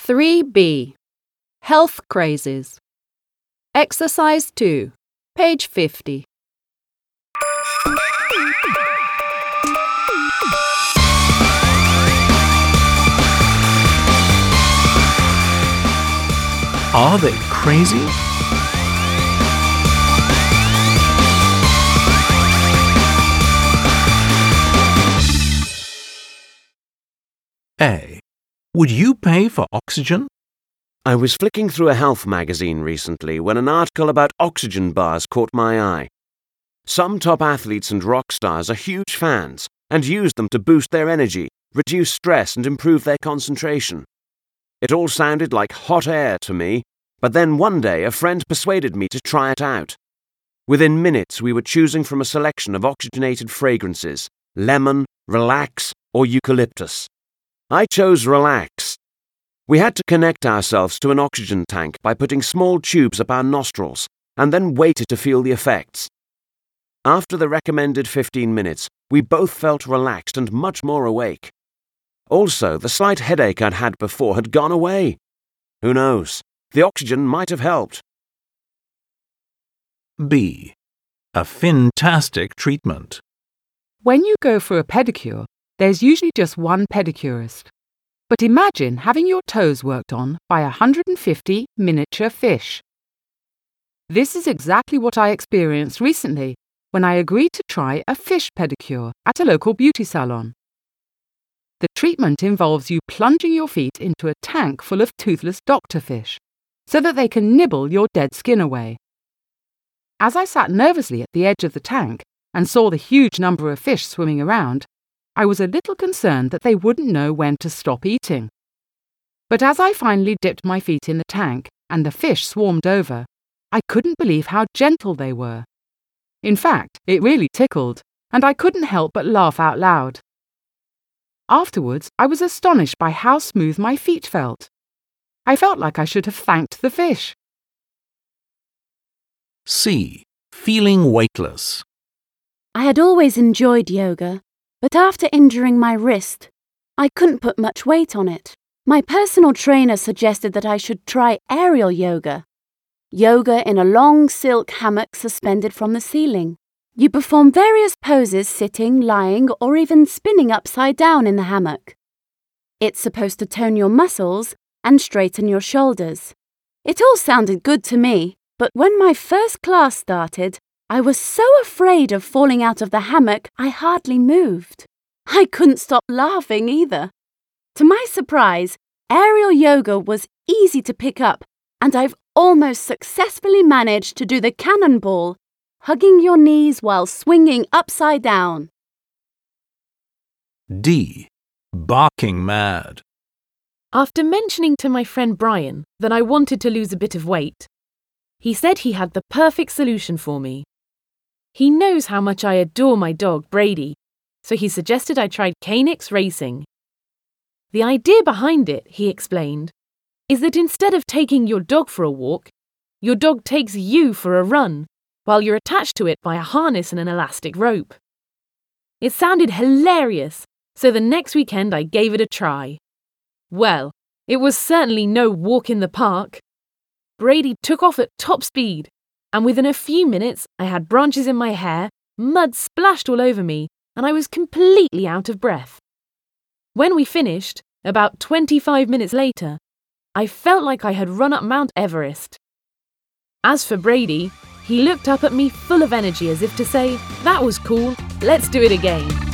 3B. Health Crazes. Exercise 2, page 50. Are they crazy? A. Would you pay for oxygen? I was flicking through a health magazine recently when an article about oxygen bars caught my eye. Some top athletes and rock stars are huge fans and use them to boost their energy, reduce stress and improve their concentration. It all sounded like hot air to me, but then one day a friend persuaded me to try it out. Within minutes we were choosing from a selection of oxygenated fragrances: lemon, relax, or eucalyptus. I chose relax. We had to connect ourselves to an oxygen tank by putting small tubes up our nostrils and then waited to feel the effects. After the recommended 15 minutes, we both felt relaxed and much more awake. Also, the slight headache I'd had before had gone away. Who knows? The oxygen might have helped. B. A fantastic treatment. When you go for a pedicure, there's usually just one pedicurist. But imagine having your toes worked on by 150 miniature fish. This is exactly what I experienced recently when I agreed to try a fish pedicure at a local beauty salon. The treatment involves you plunging your feet into a tank full of toothless doctor fish so that they can nibble your dead skin away. As I sat nervously at the edge of the tank and saw the huge number of fish swimming around, I was a little concerned that they wouldn't know when to stop eating. But as I finally dipped my feet in the tank and the fish swarmed over, I couldn't believe how gentle they were. In fact, it really tickled, and I couldn't help but laugh out loud. Afterwards, I was astonished by how smooth my feet felt. I felt like I should have thanked the fish. C. Feeling weightless. I had always enjoyed yoga, but after injuring my wrist, I couldn't put much weight on it. My personal trainer suggested that I should try aerial yoga. Yoga in a long silk hammock suspended from the ceiling. You perform various poses sitting, lying, or even spinning upside down in the hammock. It's supposed to tone your muscles and straighten your shoulders. It all sounded good to me, but when my first class started, I was so afraid of falling out of the hammock I hardly moved. I couldn't stop laughing either. To my surprise, aerial yoga was easy to pick up, and I've almost successfully managed to do the cannonball, hugging your knees while swinging upside down. D. Barking mad. After mentioning to my friend Brian that I wanted to lose a bit of weight, he said he had the perfect solution for me. He knows how much I adore my dog, Brady, so he suggested I try Canex racing. The idea behind it, he explained, is that instead of taking your dog for a walk, your dog takes you for a run, while you're attached to it by a harness and an elastic rope. It sounded hilarious, so the next weekend I gave it a try. Well, it was certainly no walk in the park. Brady took off at top speed, and within a few minutes I had branches in my hair, mud splashed all over me, and I was completely out of breath. When we finished, about 25 minutes later, I felt like I had run up Mount Everest. As for Brady, he looked up at me full of energy as if to say, "That was cool, let's do it again."